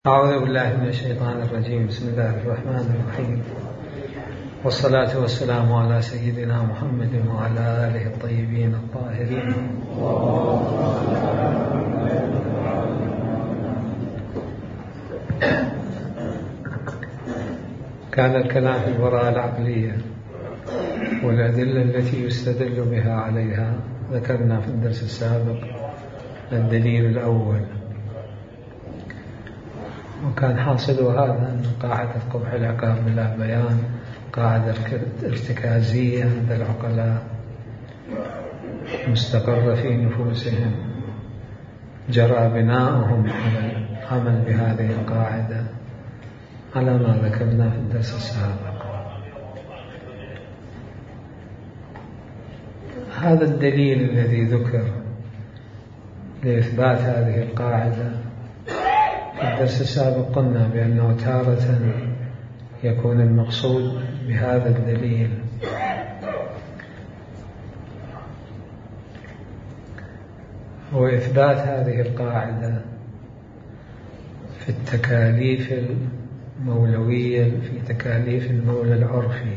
أعوذ بالله من الشيطان الرجيم. بسم الله الرحمن الرحيم، والصلاة والسلام على سيدنا محمد وعلى آله الطيبين الطاهرين. كان الكلام في البراءة العقلية والأدلة التي يستدل بها عليها. ذكرنا في الدرس السابق الدليل الأول، وكان حاصل هذا أن قاعدة قبح العقاب بلا بيان قاعدة ارتكازية عند العقلاء مستقرة في نفوسهم، جرى بناؤهم على العمل بهذه القاعدة على ما ذكرنا في الدرس السابق. هذا الدليل الذي ذكر لإثبات هذه القاعدة في الدرس السابق قلنا بأنه تارة يكون المقصود بهذا الدليل هو إثبات هذه القاعدة في التكاليف المولوية، في تكاليف المولى العرفي،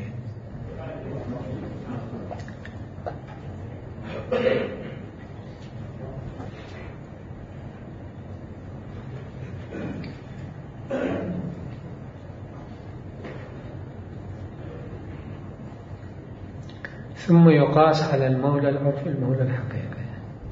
ثم يقاس على المولى العرفي المولى الحقيقي،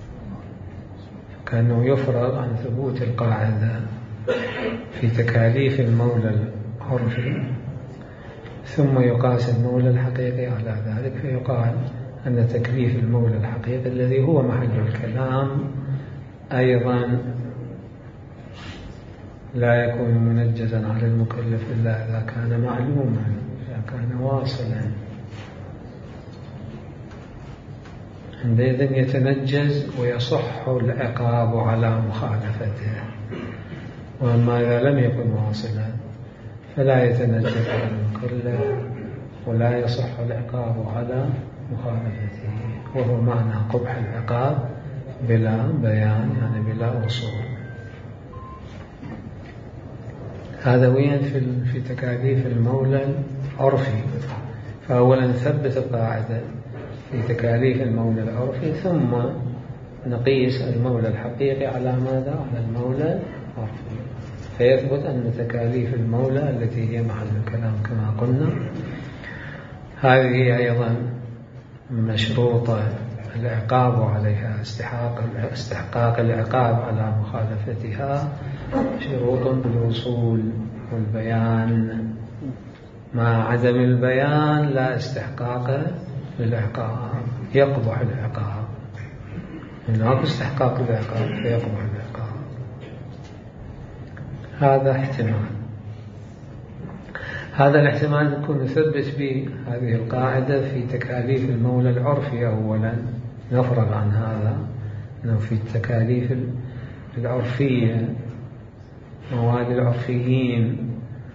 كأنه يفرض عن ثبوت القاعدة في تكاليف المولى العرفي ثم يقاس المولى الحقيقي على ذلك، فيقال أن تكليف المولى الحقيقي الذي هو محل الكلام أيضا لا يكون منجزا على المكلف إلا إذا كان معلوما، إذا كان واصلا، عندئذ يتنجز ويصح العقاب على مخالفته. وأما إذا لم يكن واصلا فلا يتنجز على المكلف ولا يصح العقاب على مخالفته، وهو معنى قبح العقاب بلا بيان، يعني بلا وصول. هذا وين في تكاليف المولى العرفي. فأولا نثبت القاعدة في تكاليف المولى العرفي، ثم نقيس المولى الحقيقي على ماذا؟ على المولى العرفي، فيثبت أن تكاليف المولى التي هي محل الكلام كما قلنا هذه أيضا مشروطة العقاب عليها، استحقاق العقاب على مخالفتها شروط بالوصول والبيان. مع عدم البيان لا استحقاق للعقاب، يقبح العقاب، هناك استحقاق العقاب فيقبح العقاب. هذا احتمال. هذا الاحتمال نكون نثبت به هذه القاعدة في تكاليف المولى العرفي. أولا نفرغ عن هذا أنه في التكاليف العرفية مواد العرفيين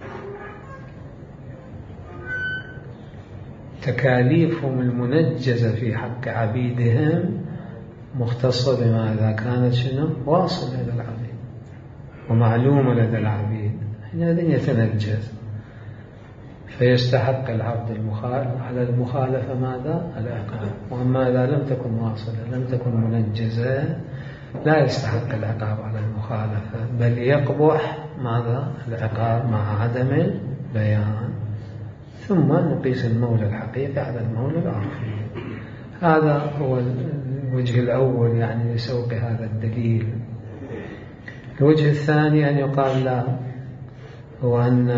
تكاليفهم المنجزة في حق عبيدهم مختصة بما إذا كانت شنو؟ واصلة لدى العبيد ومعلومة لدى العبيد، حينئذ يتنجز فيستحق العبد على المخالفة ماذا؟ العقاب. وأما إذا لم تكن واصلة لم تكن منجزة لا يستحق العقاب على المخالفة، بل يقبح ماذا؟ العقاب مع عدم البيان. ثم نقيس المولى الحقيقي على المولى العرفي. هذا هو الوجه الأول يعني لسوق هذا الدليل. الوجه الثاني أن يقال لا، هو أن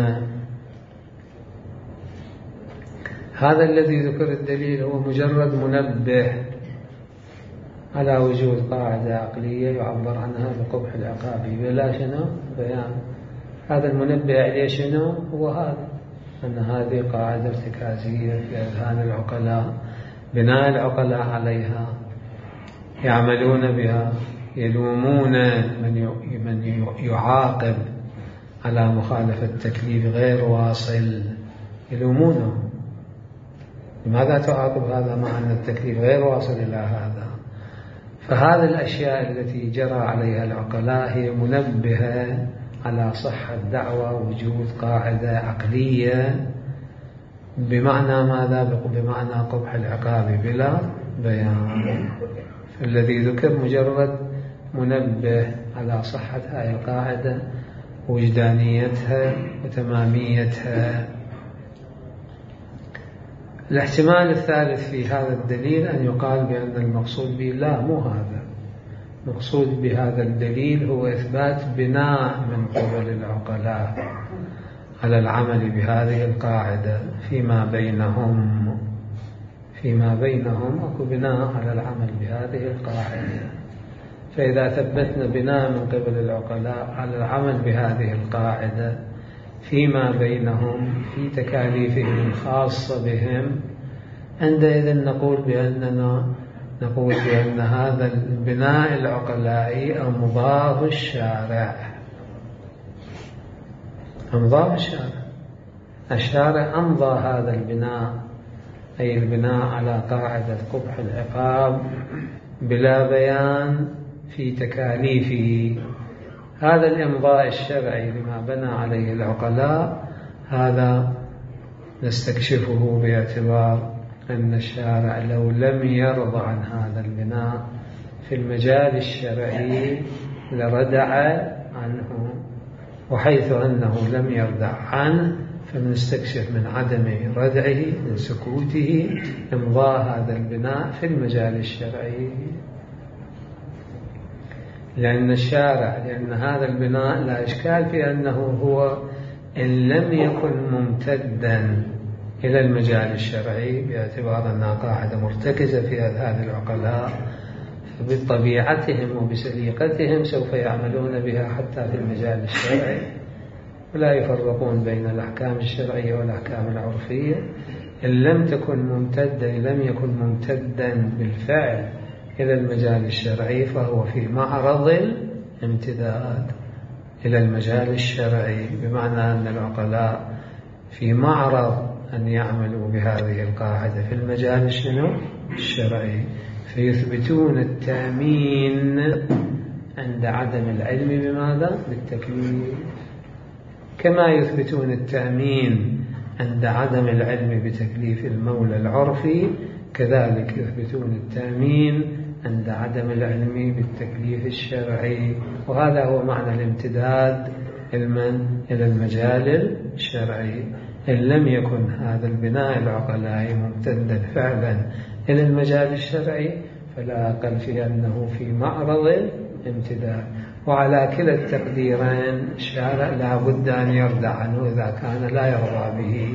هذا الذي ذكر الدليل هو مجرد منبه على وجود قاعدة عقلية يعبر عنها بقبح العقاب بلا شنو؟ بيان. هذا المنبه عليه شنو؟ هو هذا، أن هذه قاعدة ارتكازية في أذهان العقلاء، بناء العقلاء عليها يعملون بها، يلومون من يعاقب على مخالفة تكليف غير واصل، يلومونه لماذا تعاقب هذا مع أن التكليف غير واصل إلى هذا. فهذه الأشياء التي جرى عليها العقلاء هي منبهة على صحة دعوى وجود قاعدة عقلية بمعنى ماذا؟ بمعنى قبح العقاب بلا بيان. الذي ذكر مجرد منبه على صحة هذه القاعدة، وجدانيتها وتماميتها. الاحتمال الثالث في هذا الدليل أن يقال بأن المقصود به لا، مو هذا. مقصود بهذا الدليل هو إثبات بناء من قبل العقلاء على العمل بهذه القاعدة فيما بينهم أكو بناء على العمل بهذه القاعدة. فإذا ثبتنا بناء من قبل العقلاء على العمل بهذه القاعدة فيما بينهم في تكاليفهم الخاصة بهم، عندئذ نقول بأن هذا البناء العقلائي أمضاه الشارع. الشارع أمضى هذا البناء، أي البناء على قاعدة قبح العقاب بلا بيان في تكاليفه. هذا الإمضاء الشرعي لما بنى عليه العقلاء هذا نستكشفه باعتبار أن الشارع لو لم يرضى عن هذا البناء في المجال الشرعي لردع عنه، وحيث أنه لم يردع عنه فنستكشف من عدم ردعه من سكوته إمضاء هذا البناء في المجال الشرعي. لأن هذا البناء لا إشكال في أنه هو إن لم يكن ممتدا إلى المجال الشرعي باعتبار أنها قاعدة مرتكزة في أذهان العقلاء، فبطبيعتهم وبسليقتهم سوف يعملون بها حتى في المجال الشرعي، ولا يفرقون بين الأحكام الشرعية والأحكام العرفية. إن لم يكن ممتدا بالفعل إلى المجال الشرعي فهو في معرض الامتداد إلى المجال الشرعي، بمعنى أن العقلاء في معرض أن يعملوا بهذه القاعدة في المجال الشرعي، فيثبتون التأمين عند عدم العلم بماذا؟ بالتكليف. كما يثبتون التأمين عند عدم العلم بتكليف المولى العرفي، كذلك يثبتون التأمين عند عدم العلم بالتكليف الشرعي. وهذا هو معنى الامتداد إلى المجال الشرعي. إن لم يكن هذا البناء العقلائي ممتدا فعلا إلى المجال الشرعي فلا أقل في أنه في معرض الامتداد. وعلى كلا التقديرين الشارع لا بد أن يرضى عنه إذا كان لا يرضى به.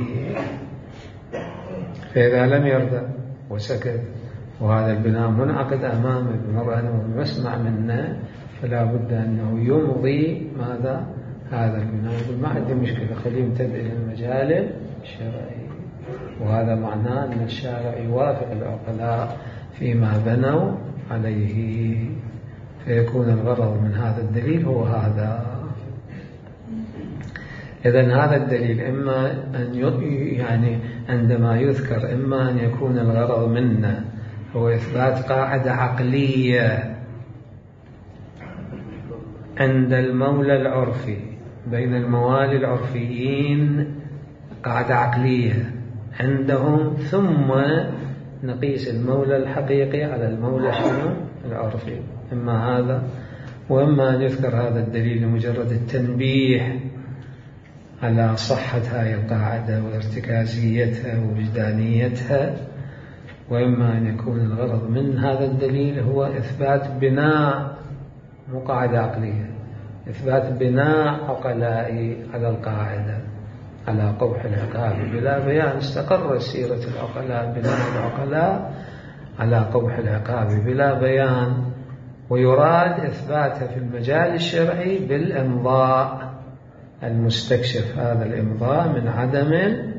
فإذا لم يرضى وسكت وهذا البناء منعقد أمامه بمرأة ومسمع منا، فلا بد أنه يمضي ماذا؟ هذا البناء. ما عندي مشكلة، خليه يمتد إلى المجال الشرعي. وهذا معناه أن الشارع يوافق العقلاء فيما بنوا عليه، فيكون الغرض من هذا الدليل هو هذا. إذن هذا الدليل إما أن عندما يذكر إما أن يكون الغرض منا هو إثبات قاعدة عقلية عند المولى العرفي بين الموالي العرفيين، قاعدة عقلية عندهم، ثم نقيس المولى الحقيقي على المولى العرفي. إما هذا، وإما أن يذكر هذا الدليل لمجرد التنبيه على صحة هذه القاعدة وارتكازيتها ووجدانيتها، وإما أن يكون الغرض من هذا الدليل هو إثبات بناء، مو قاعدة عقلية، إثبات بناء عقلائي على القاعدة على قبح العقاب بلا بيان. استقرت سيرة العقلاء بناء العقلاء على قبح العقاب بلا بيان، ويراد إثباتها في المجال الشرعي بالإمضاء المستكشف، هذا الإمضاء من عدم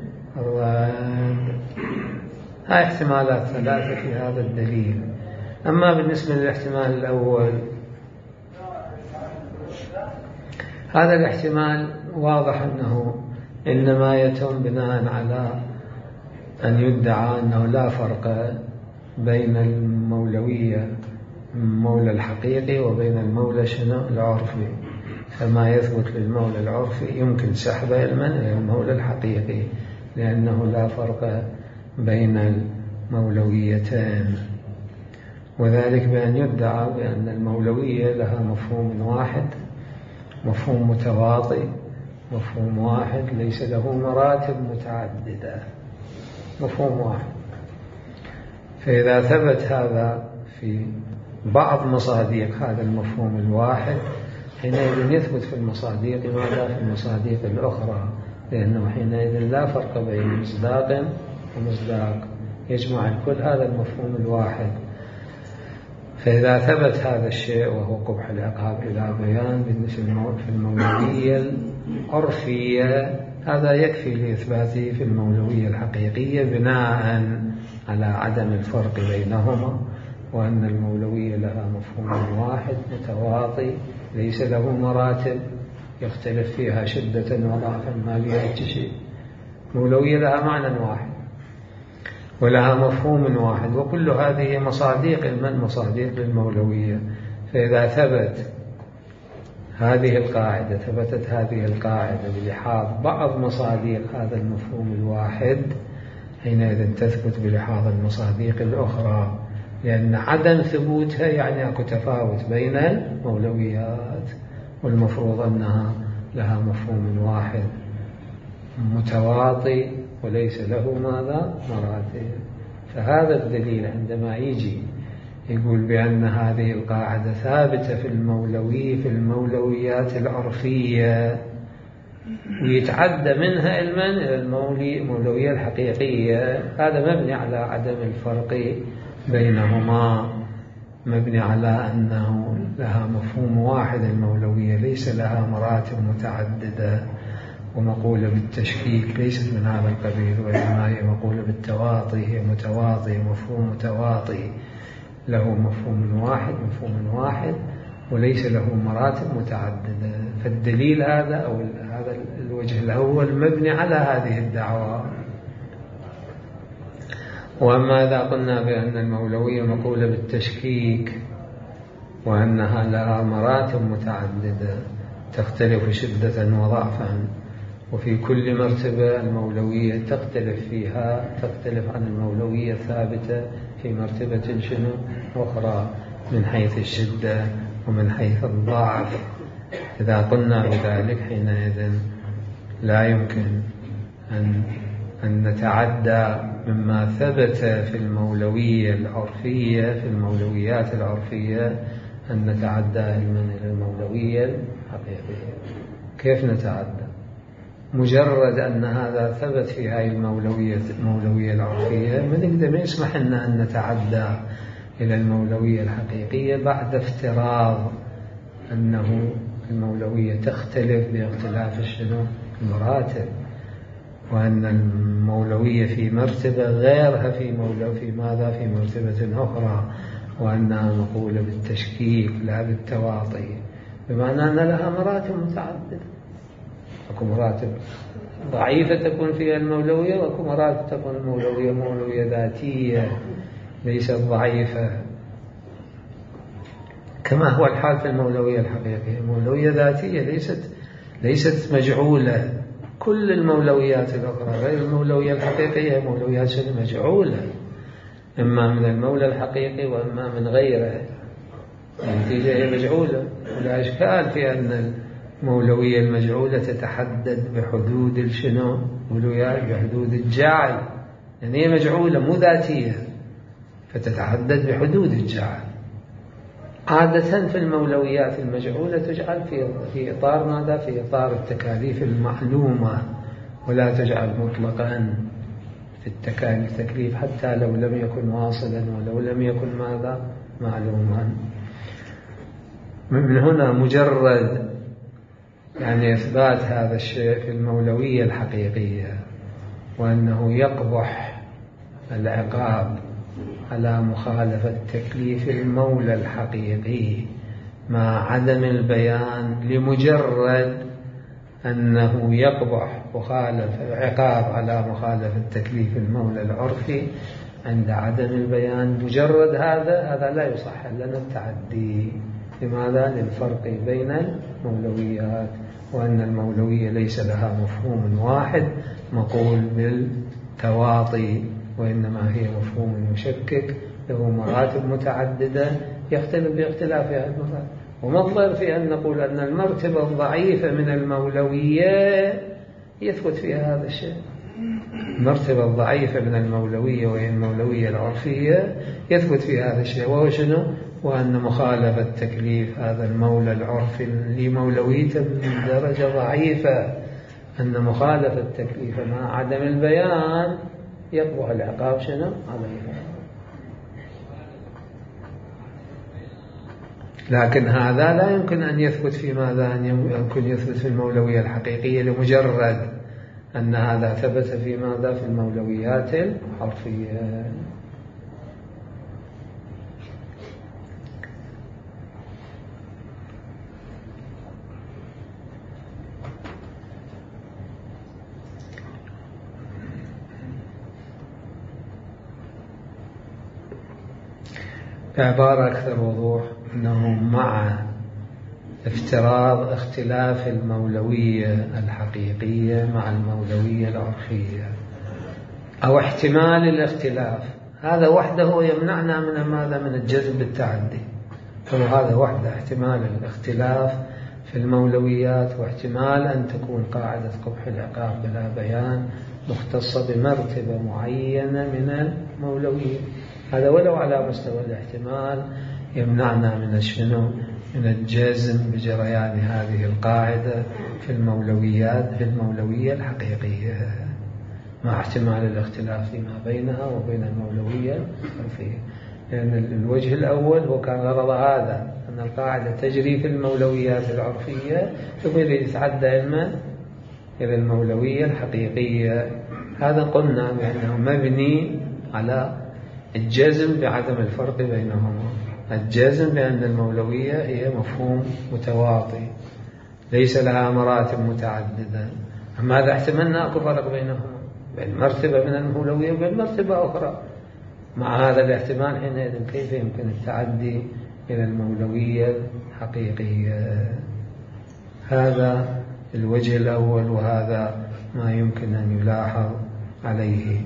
الرد. هاي احتمالات ثلاثة في هذا الدليل. أما بالنسبة للاحتمال الأول، هذا الاحتمال واضح أنه إنما يتم بناء على أن يدعى أنه لا فرق بين المولوية المولى الحقيقي وبين المولى العرفي، فما يثبت للمولى العرفي يمكن سحبه المنع إلى المولى الحقيقي، لأنه لا فرق بين المولويتين، وذلك بأن يدعى بأن المولوية لها مفهوم واحد، مفهوم متواطئ، مفهوم واحد ليس له مراتب متعددة، مفهوم واحد. فإذا ثبت هذا في بعض مصادق هذا المفهوم الواحد، حينئذ يثبت في المصادق ماذا في المصادق الأخرى، لأنه حينئذ لا فرق بين مصداق ومصداق، يجمع الكل هذا المفهوم الواحد. فإذا ثبت هذا الشيء وهو قبح العقاب إلى بيان بالنسبة في المولوية العرفية، هذا يكفي لإثباته في المولوية الحقيقية بناء على عدم الفرق بينهما، وأن المولوية لها مفهوم واحد متواطئ ليس له مراتب يختلف فيها شدة وضعفا ما بها شيء. المولوية لها معنى واحد ولها مفهوم واحد، وكل هذه مصادق من مصادق للمولوية. فإذا ثبتت هذه القاعدة بلحاظ بعض مصادق هذا المفهوم الواحد، حينئذ تثبت بلحاظ المصادق الأخرى، لأن عدم ثبوتها يعني أكو تفاوت بين المولويات، والمفروض أنها لها مفهوم واحد متواطئ وليس له ماذا مراتب. فهذا الدليل عندما يجي يقول بأن هذه القاعدة ثابتة في المولويات العرفية، ويتعدى منها إلى المولوية الحقيقية، هذا مبني على عدم الفرق بينهما، مبني على أنه لها مفهوم واحد المولوية ليس لها مراتب متعددة، ومقولة بالتشكيك ليست من هذا القبيل، وإنما هي مقولة بالتواطي، هي متواطي، مفهوم متواطي له مفهوم واحد وليس له مراتب متعددة. فالدليل هذا أو هذا الوجه الأول مبني على هذه الدعوة. وأما إذا قلنا بأن المولوية مقولة بالتشكيك وأنها لها مراتب متعددة تختلف شدة وضعفا، وفي كل مرتبة المولوية تختلف عن المولوية الثابتة في مرتبة شنو أخرى من حيث الشدة ومن حيث الضعف. إذا قلنا بذلك حينئذ لا يمكن أن نتعدى مما ثبت في المولوية العرفية في المولويات العرفية أن نتعدى إلى المولوية الحقيقية. كيف نتعدى؟ مجرد أن هذا ثبت في هذه المولوية العرفية ما يسمح لنا أن نتعدى إلى المولوية الحقيقية بعد افتراض أنه المولوية تختلف باختلاف المراتب، وأن المولوية في مرتبة غيرها في مرتبة أخرى، وأنها مقولة بالتشكيك لا بالتواطي، بمعنى أن لها مراتب متعددة. أكو مراتب ضعيفة تكون فيها المولوية، وأكو مراتب تكون المولوية مولوية ذاتية ليست ضعيفة، كما هو الحال في المولوية الحقيقية. المولوية ذاتية ليست مجعولة. كل المولويات الأخرى غير المولوية الحقيقية مولويات مجعولة، إما من المولى الحقيقي وإما من غيره، النتيجة هي مجعولة. ولا إشكال في أن المولوية المجعولة تتحدد بحدود بحدود الجعل، يعني هي مجعولة مو ذاتية فتتحدد بحدود الجعل. عادة في المولويات المجعولة تجعل في إطار ماذا؟ في إطار التكاليف المعلومة، ولا تجعل مطلقا في التكليف حتى لو لم يكن واصلا ولو لم يكن ماذا؟ معلوما. من هنا مجرد يعني إثبات هذا الشيء في المولوية الحقيقية، وأنه يقبح العقاب على مخالفة تكليف المولى الحقيقي مع عدم البيان، لمجرد أنه يقبح عقاب على مخالفة تكليف المولى العرفي عند عدم البيان، مجرد هذا لا يصح لنا التعدي. لماذا؟ للفرق بين المولويات، وأن المولوية ليس لها مفهوم واحد مقول بالتواطي، وإنما هي مفهوم مشكك له مراتب متعددة يختلف باختلافها المراتب. وما الضر في أن نقول أن المرتبة الضعيفة من المولوية يثبت فيها هذا الشيء. المرتبة الضعيفة من المولوية وهي المولوية العرفية يثبت فيها هذا الشيء، وهو شنو؟ وأن مخالفة تكليف هذا المولى العرفي لمولويته من درجة ضعيفة، أن مخالفة تكليفه مع عدم البيان يقبح العقاب شنو؟ عليه. لكن هذا لا يمكن أن يثبت في ماذا؟ أن يمكن يثبت في المولوية الحقيقية لمجرد أن هذا ثبت في ماذا؟ في المولويات العرفية. بعبارة أكثر وضوح، أنه مع افتراض اختلاف المولوية الحقيقية مع المولوية العرفية أو احتمال الاختلاف، هذا وحده يمنعنا من ماذا؟ من الجزم بالتعدي. فهذا وحده احتمال الاختلاف في المولويات، واحتمال أن تكون قاعدة قبح العقاب بلا بيان مختصة بمرتبة معينة من المولوية، هذا ولو على مستوى الاحتمال يمنعنا من الشنو؟ من الجزم بجريان هذه القاعدة في المولويات في المولوية الحقيقية مع احتمال الاختلاف فيما بينها وبين المولوية العرفية. لأن الوجه الأول هو كان غرض هذا، أن القاعدة تجري في المولويات العرفية ثم يتعدى إلى المولوية الحقيقية. هذا قلنا بأنه مبني على الجزم بعدم الفرق بينهما، الجزم بأن المولوية هي مفهوم متواطي ليس لها مراتب متعددة. أما هذا احتملنا أكو فرق بينهما، بين مرتبة من المولوية وبين مرتبة أخرى. مع هذا الاحتمال حينئذ كيف يمكن التعدي إلى المولوية الحقيقية؟ هذا الوجه الأول، وهذا ما يمكن أن يلاحظ عليه.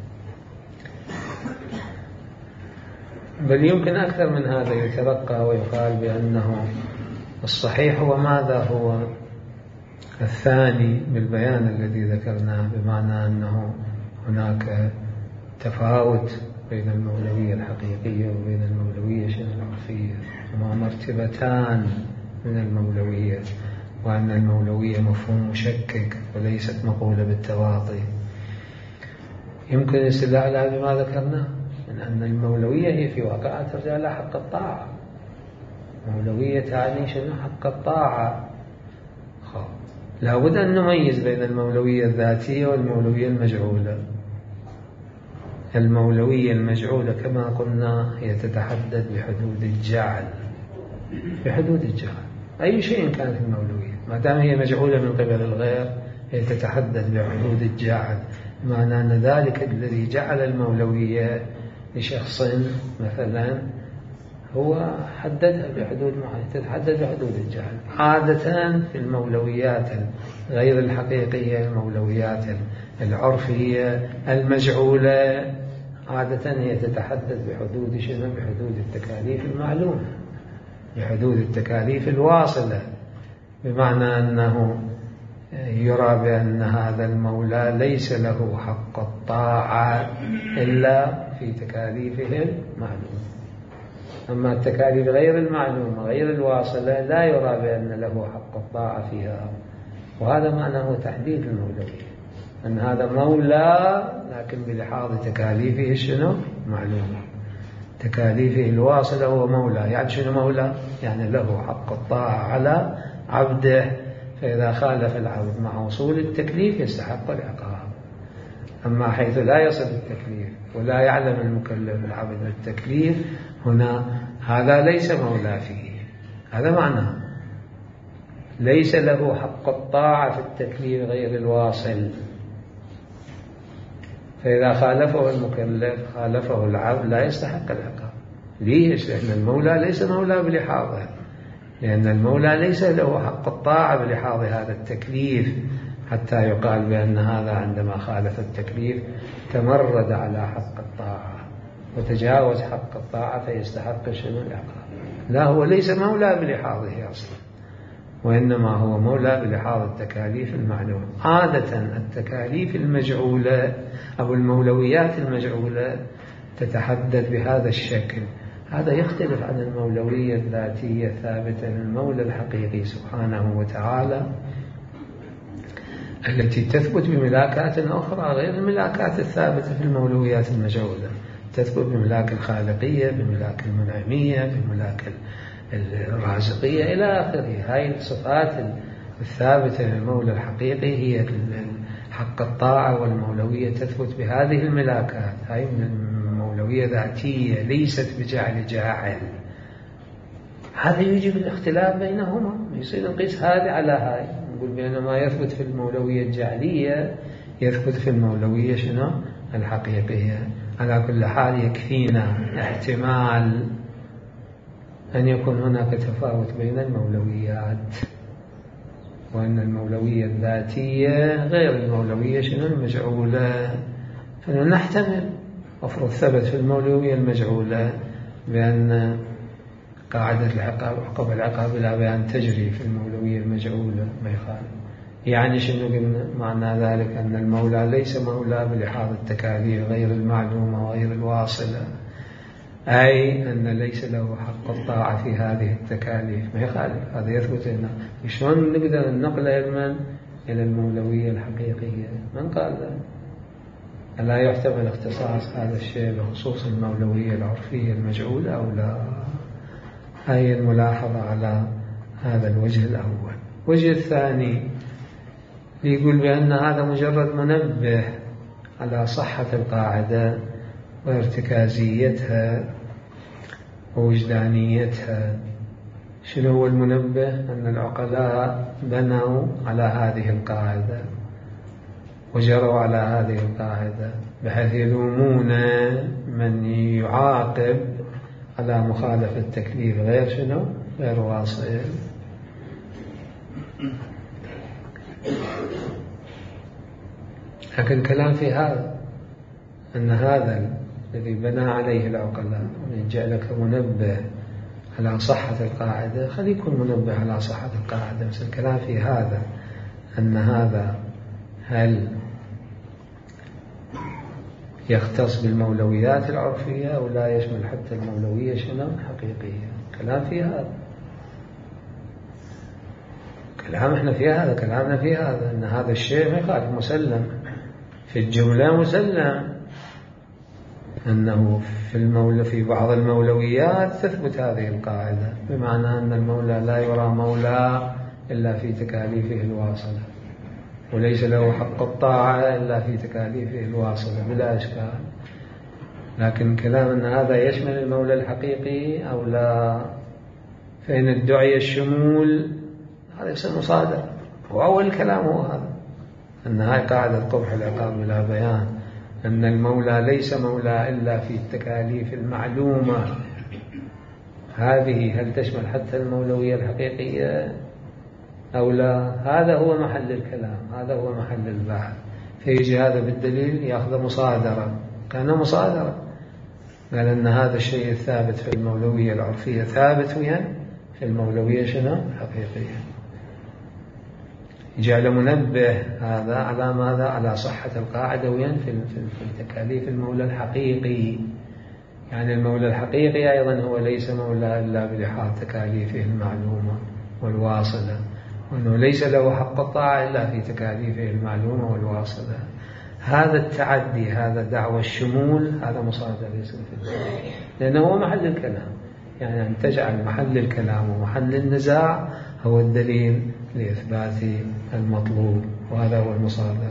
بل يمكن أكثر من هذا يترقى ويقال بأنه الصحيح هو ماذا؟ هو الثاني بالبيان الذي ذكرناه، بمعنى أنه هناك تفاوت بين المولوية الحقيقية وبين المولوية العرفية، هما مرتبتان من المولوية، وأن المولوية مفهوم مشكك وليست مقولة بالتواطي. يمكن الاستدلال بما ذكرناه من أن المولوية هي في واقعها ترجع إلى حق الطاعة. المولوية تعني شنو؟ حق الطاعة. لابد أن نميز بين المولوية الذاتية والمولوية المجعولة. المولوية المجعولة كما قلنا هي تتحدد بحدود الجعل، بحدود الجعل أي شيء كانت المولوية ما دام هي مجعولة من قبل الغير هي تتحدد بحدود الجعل، معنى أن ذلك الذي جعل المولوية لشخص مثلا هو حددها بحدود معينة تتحدد بحدود الجعل. عادة في المولويات غير الحقيقية، المولويات العرفية المجعولة، عادة هي تتحدد بحدود شنو؟ بحدود التكاليف المعلومة، بحدود التكاليف الواصلة، بمعنى أنه يرى بأن هذا المولى ليس له حق الطاعة إلا في تكاليفه المعلومة. أما التكاليف غير المعلومة غير الواصلة لا يرى بأن له حق الطاعة فيها، وهذا معناه تحديد المولوية، أن هذا مولى لكن بلحاظ تكاليفه شنو؟ معلومة. تكاليفه الواصلة هو مولى، يعني شنو مولى؟ يعني له حق الطاعة على عبده، فإذا خالف العبد مع وصول التكليف يستحق العقاب. أما حيث لا يصل التكليف ولا يعلم المكلف العبد بالتكليف، هنا هذا ليس مولى فيه، هذا معناه ليس له حق الطاعة في التكليف غير الواصل. فإذا خالفه المكلف خالفه العبد لا يستحق العقاب. ليش؟ لأن المولى ليس مولى بلحاظه، لأن المولى ليس له حق الطاعة بلحاظ هذا التكليف حتى يقال بأن هذا عندما خالف التكليف تمرد على حق الطاعة وتجاوز حق الطاعة فيستحق شنو العقاب. لا، هو ليس مولى بلحاظه أصلا، وإنما هو مولى بلحاظ التكاليف المعلومة. عادة التكاليف المجعولة أو المولويات المجعولة تتحدد بهذا الشكل. هذا يختلف عن المولوية الذاتية الثابتة للمولى الحقيقي سبحانه وتعالى التي تثبت بملاكات أخرى غير الملاكات الثابتة في المولويات المجعولة، تثبت بملاك الخالقية، بملاك المنعمية، بملاك الرازقية إلى آخره. هاي الصفات الثابتة للمولى الحقيقي هي حق الطاعة والمولوية تثبت بهذه الملاكات. هاي مولوية ذاتية ليست بجعل جاعل. هذا يجب الاختلاف بينهما، يصير نقيس هذه على هاي، نقول بأن ما يثبت في المولوية الجعلية يثبت في المولوية شنو الحقيقية. على كل حال يكفينا احتمال أن يكون هناك تفاوت بين المولويات، وأن المولوية الذاتية غير المولوية شنو المجعولة. فنحتمل أفرض ثبت في المولوية المجعولة بأن قاعدة عقب العقاب لا بأن تجري في المولوية المجعولة ما يخالف. يعني شنو قلنا؟ معنى ذلك أن المولى ليس مولى بلحاظ التكاليف غير المعلومة وغير الواصلة، أي أن ليس له حق الطاعة في هذه التكاليف ما يخالف. هذا يثبت لنا. شلون نقدر ننقل علما إلى المولوية الحقيقية؟ من قال ذلك؟ ألا يحتمل اختصاص هذا الشيء بخصوص المولوية العرفية المجعولة أو لا؟ هاي الملاحظة على هذا الوجه الأول. الوجه الثاني يقول بأن هذا مجرد منبه على صحة القاعدة وارتكازيتها ووجدانيتها. شنو هو المنبه؟ أن العقلاء بنوا على هذه القاعدة وجروا على هذه القاعدة بحيث يلومون من يعاقب على مخالفة التكليف غير شنو؟ غير واصل. لكن الكلام في هذا أن هذا الذي بنى عليه العقلاء من جعلك منبه على صحة القاعدة، خلي يكون منبه على صحة القاعدة. بس الكلام في هذا أن هذا هل يختص بالمولويات العرفية أو لا يشمل حتى المولوية شنو حقيقية. كلام في هذا، كلام احنا في هذا، كلامنا في هذا أن هذا الشيء ما يخالف مسلم في الجملة، مسلم أنه في بعض المولويات تثبت هذه القاعدة، بمعنى أن المولى لا يرى مولى إلا في تكاليفه الواصلة، وليس له حق الطاعة إلا في تكاليفه الواصلة بلا إشكال. لكن كلام أن هذا يشمل المولى الحقيقي أو لا، فإن ادعي الشمول هذا يصير مصادرة. وأول الكلام هو هذا، أن هاي قاعدة قبح العقاب بلا بيان، أن المولى ليس مولى إلا في التكاليف المعلومة. هذه هل تشمل حتى المولوية الحقيقية أو لا؟ هذا هو محل الكلام، هذا هو محل البحث. فيجي هذا بالدليل يأخذ مصادرة، كان مصادرة، قال أن هذا الشيء الثابت في المولوية العرفية ثابت وين في المولوية شنو الحقيقية. جعل منبه هذا على ماذا؟ على صحة القاعدة وين في تكاليف المولى الحقيقي. يعني المولى الحقيقي أيضا هو ليس مولى إلا بلحاظ تكاليفه المعلومة والواصلة، وأنه ليس له حق الطاعة إلا في تكاليفه المعلومة والواصلة. هذا التعدي، هذا دعوى الشمول، هذا مصادر يصير في الدليل، لأنه هو محل الكلام. يعني أن تجعل محل الكلام ومحل النزاع هو الدليل لإثبات المطلوب، وهذا هو المصادر.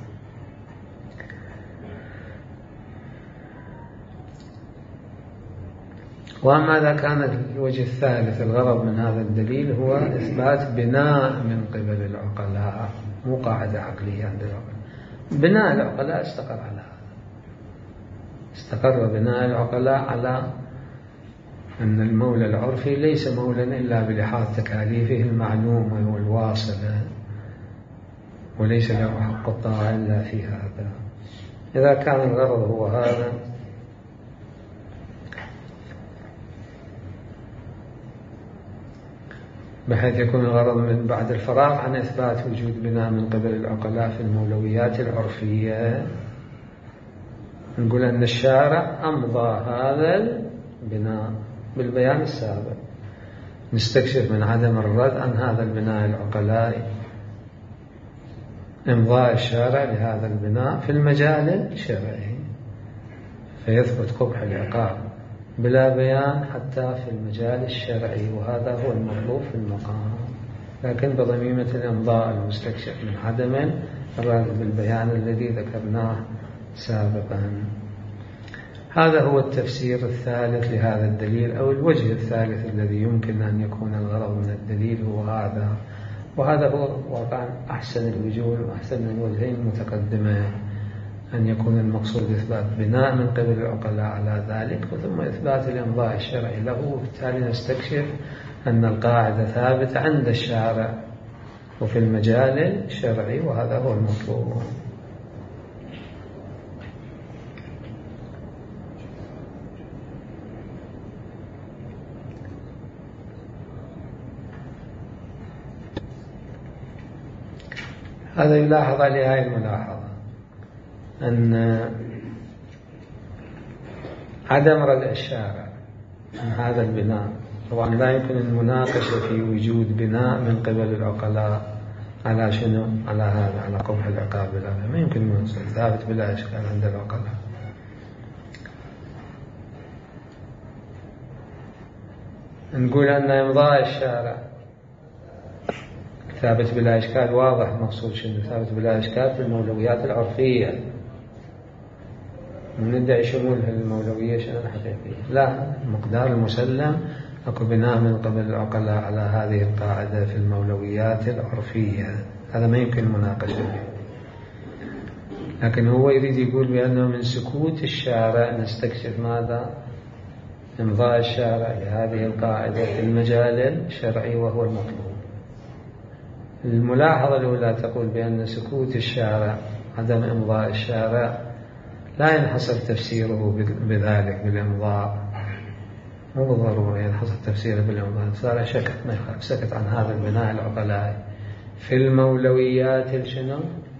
وأما إذا كان الوجه الثالث الغرض من هذا الدليل هو إثبات بناء من قبل العقلاء، مو قاعدة عقلية عند العقلاء. بناء العقلاء استقر على هذا، استقر بناء العقلاء على أن المولى العرفي ليس مولا إلا بلحاظ تكاليفه المعلومة والواصلة، وليس له حق الطاعة إلا في هذا. إذا كان الغرض هو هذا بحيث يكون الغرض من بعد الفراغ عن إثبات وجود بناء من قبل العقلاء في المولويات العرفية، نقول أن الشارع أمضى هذا البناء بالبيان السابق، نستكشف من عدم الرد عن هذا البناء العقلائي إمضاء الشارع لهذا البناء في المجال الشرعي، فيثبت قبح العقاب بلا بيان حتى في المجال الشرعي، وهذا هو المطلوب في المقام، لكن بضميمة الإمضاء المستكشف من عدم الرد بالبيان الذي ذكرناه سابقا. هذا هو التفسير الثالث لهذا الدليل، أو الوجه الثالث الذي يمكن أن يكون الغرض من الدليل هو هذا، وهذا هو واقعا أحسن الوجوه وأحسن الوجهين المتقدمة، أن يكون المقصود إثبات بناء من قبل العقلاء على ذلك، وثم إثبات الإمضاء الشرعي له، وبالتالي نستكشف أن القاعدة ثابتة عند الشارع وفي المجال الشرعي، وهذا هو المطلوب. هذا يلاحظ عليه هاي الملاحظة، أن عدم ردع الشارع عن هذا البناء، طبعا لا يمكن المناقشة في وجود بناء من قبل العقلاء على شنو؟ على هذا، على قبح العقاب، ما يمكن المناقشة، ثابت بلا إشكال عند العقلاء. نقول أن إمضاء الشارع ثابت بلا إشكال، واضح مقصود شنو ثابت بلا إشكال في المولويات العرفية، ندعي شمولها المولوية شنو الحقيقية، لا، المقدار المسلم أكو بناء من قبل العقلاء على هذه القاعدة في المولويات العرفية، هذا ما يمكن المناقشة به. لكن هو يريد يقول بأنه من سكوت الشارع نستكشف ماذا؟ إمضاء الشارع لهذه القاعدة في المجال الشرعي، وهو المطلوب. الملاحظة الأولى تقول بأن سكوت الشارع، عدم إمضاء الشارع، لا ينحصر تفسيره بذلك بالإمضاء، مو بالضرورة ينحصر تفسيره بالإمضاء، صار سكت عن هذا البناء العقلائي في المولويات الشنو؟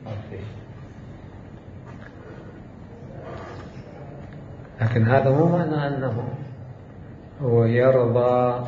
لكن هذا مو معنى أنه هو يرضى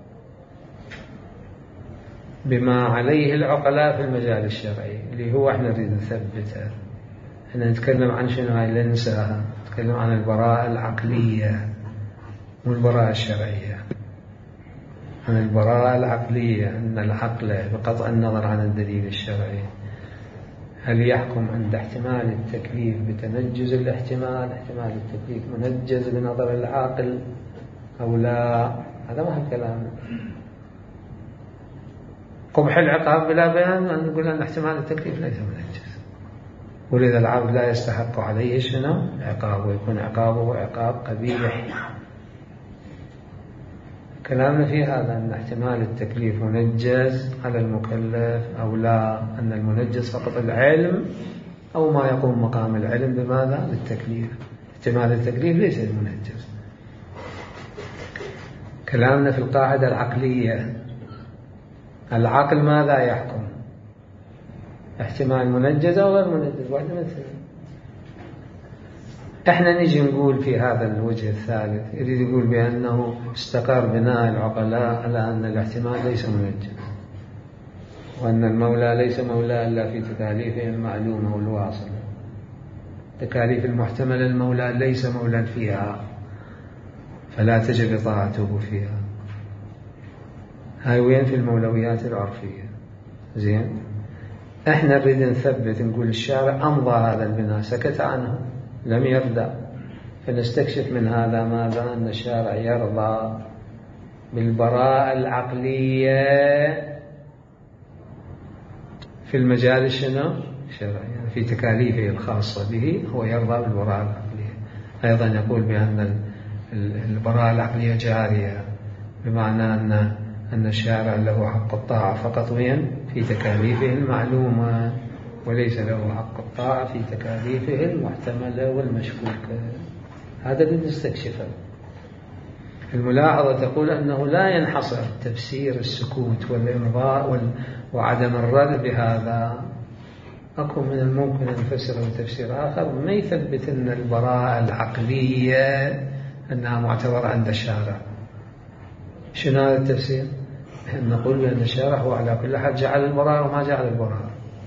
بما عليه العقلاء في المجال الشرعي، اللي هو احنا نريد نثبته. احنا نتكلم عن شنو؟ هاي لا ننساها، نتكلم عن البراءة العقلية والبراءة الشرعية. عن البراءة العقلية، أن العقل بقطع النظر عن الدليل الشرعي هل يحكم عند احتمال التكليف بتنجز الاحتمال، احتمال التكليف منجز بنظر العاقل أو لا، هذا ما هو الكلام. قبح العقاب بلا بيان أن نقول أن احتمال التكليف ليس منجز، ولذا العبد لا يستحق عليه شنو؟ عقاب، ويكون عقابه عقاب قبيح. كلامنا في هذا أن احتمال التكليف منجز على المكلف أو لا، أن المنجز فقط العلم أو ما يقوم مقام العلم بماذا؟ بالتكليف. احتمال التكليف ليس المنجز. كلامنا في القاعدة العقلية، العقل ماذا يحكم؟ احتمال منجز أو غير منجز، واحدة مثل. احنا نجي نقول في هذا الوجه الثالث، يريد يقول بأنه استقر بناء العقلاء على أن الاحتمال ليس منجز، وأن المولى ليس مولى إلا في تكاليفه المعلومة والواصلة. تكاليف المحتمل المولى ليس مولى فيها، فلا تجب طاعته فيها. هاي وين؟ في المولويات العرفية. زين، احنا نريد نثبت، نقول الشارع أمضى هذا البناء، سكت عنه، لم يرضى، فنستكشف من هذا ماذا؟ أن الشارع يرضى بالبراءة العقلية في المجال شنو؟ الشرعي، يعني في تكاليفه الخاصة به هو يرضى بالبراءة العقلية. أيضا يقول بأن البراءة العقلية جارية، بمعنى أن الشارع له حق الطاعة فقط وين؟ في تكاليفه المعلومة، وليس له حق الطاعة في تكاليفه المحتملة والمشكوكة. هذا اللي نستكشفه. الملاحظة تقول أنه لا ينحصر تفسير السكوت والإمضاء وعدم الرد بهذا. أكو من الممكن أن نفسره تفسير آخر ما يثبت أن البراءة العقلية أنها معتبرة عند الشارع. شنو هذا التفسير؟ نقول بأن الشارع هو على كل حال جعل البراءة وما جعل البراءة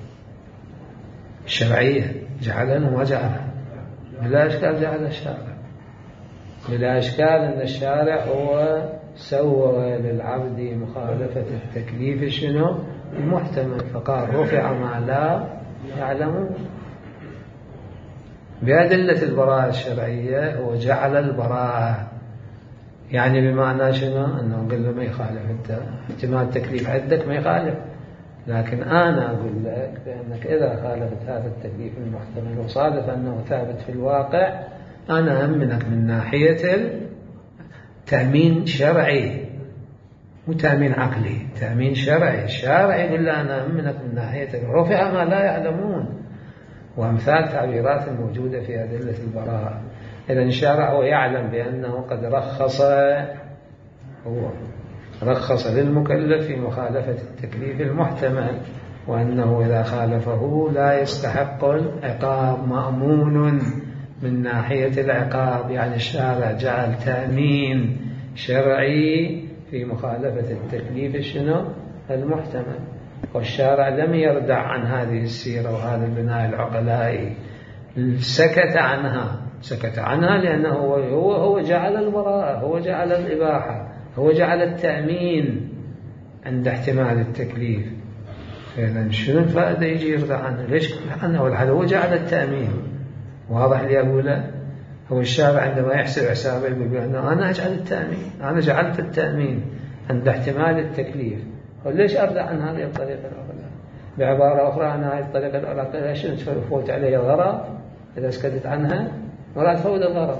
الشرعية، جعلها وما جعلها، بلا إشكال جعل الشارع، بلا إشكال أن الشارع هو سوى للعبد مخالفة التكليف شنو؟ المحتمل، فقال رفع ما لا يعلمون بأدلة البراءة الشرعية، وجعل البراءة يعني بمعنى شنو؟ أنه قال له ما يخالف، أنت احتمال التكليف عندك ما يخالف، لكن أنا أقول لك بأنك إذا خالفت هذا التكليف المحتمل وصادف أنه ثابت في الواقع، أنا أمنك من ناحية تأمين شرعي مو تأمين عقلي، تأمين شرعي. الشارع يقول له أنا أمنك من ناحية رفع ما لا يعلمون، وأمثال تعبيرات موجودة في أدلة البراءة. إذا الشارع هو يعلم بأنه قد رخص للمكلف في مخالفة التكليف المحتمل، وأنه إذا خالفه لا يستحق العقاب، مأمون من ناحية العقاب. يعني الشارع جعل تأمين شرعي في مخالفة التكليف شنو؟ المحتمل. والشارع لم يردع عن هذه السيرة وهذا البناء العقلائي، سكت عنها لأنه هو جعل البراءة، هو جعل الإباحة، هو جعل التأمين عند احتمال التكليف. فإذا شنو الفائدة يجي يرضى عنه؟ ليش عنه؟ والحال هو جعل التأمين. واضح لي أقوله؟ هو الشارع عندما يحسب حسابه يقول بأنه أنا أجعل التأمين، أنا جعلت التأمين عند احتمال التكليف، وليش أرضى عن هذه الطريقة الأولى؟ بعبارة أخرى أن هذه الطريقة الأولى شنو تفوت عليه الغرض إذا سكتت عنها؟ ولا تفوت الغرض.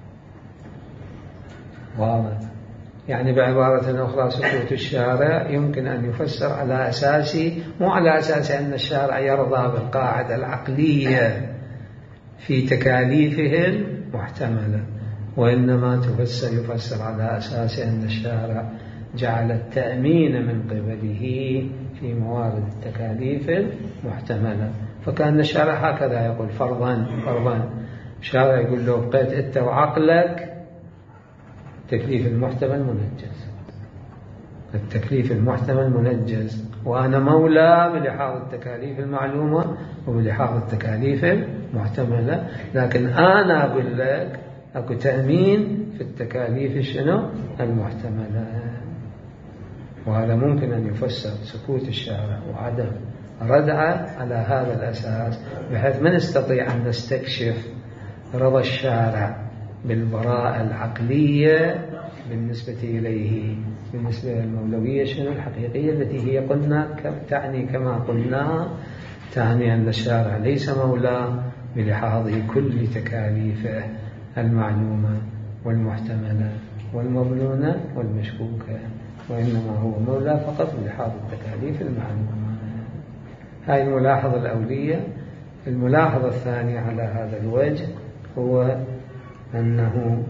واضح؟ يعني بعبارة أخرى سكوت الشارع يمكن أن يفسر على أساس، مو على أساس أن الشارع يرضى بالقاعدة العقلية في تكاليفه المحتملة، وإنما يفسر على أساس أن الشارع جعل التأمين من قبله في موارد التكاليف المحتملة. فكان الشارع هكذا يقول فرضا الشارع يقول له بقيت أنت وعقلك التكليف المحتمل منجز، التكليف المحتمل منجز، وأنا مولى بلحاظ التكاليف المعلومة وبلحاظ التكاليف المحتملة، لكن أنا أقول لك أكو تأمين في التكاليف شنو؟ المحتملة. وهذا ممكن أن يفسر سكوت الشارع وعدم ردعه على هذا الأساس، بحيث ما نستطيع أن نستكشف رضا الشارع بالبراءة العقلية بالنسبة إليه، بالنسبة للمولوية شنو الحقيقية التي هي قلنا تعني كما قلنا، تعني أن الشارع ليس مولى بلحاظ كل تكاليفه المعلومة والمحتملة والمظنونة والمشكوكة، وإنما هو مولى فقط بلحاظ التكاليف المعلومة. هاي الملاحظة الأولية. الملاحظة الثانية على هذا الوجه هو أن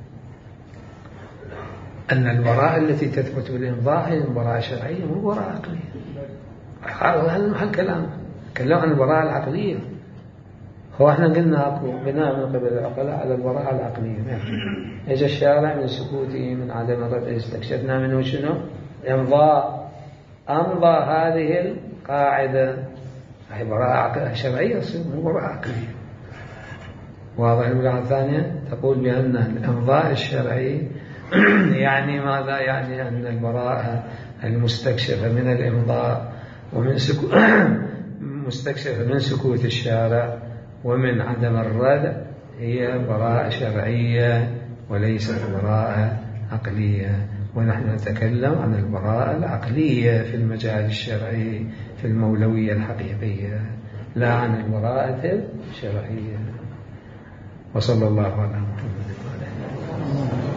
البراءة التي تثبت بالإمضاء هي البراءة الشرعية مو براءة عقلية. هذا محل كلام عن البراءة العقلية. هو احنا قلنا اكو بناء من قبل العقلاء على البراءة العقلية. اجى الشارع من سكوته من عدم الرد استكشفنا منه شنو؟ أمضى هذه القاعدة، هي براءة شرعية مو براءة عقلية. واضح؟ الملاحظة الثانية تقول بأن الإمضاء الشرعي يعني ماذا؟ يعني أن البراءة المستكشفة من الإمضاء ومن مستكشفة من سكوت الشارع ومن عدم الرد هي براءة شرعية وليست براءة عقلية. ونحن نتكلم عن البراءة العقلية في المجال الشرعي في المولوية الحقيقية، لا عن البراءة الشرعية. وصلى الله على محمد وعلى آله.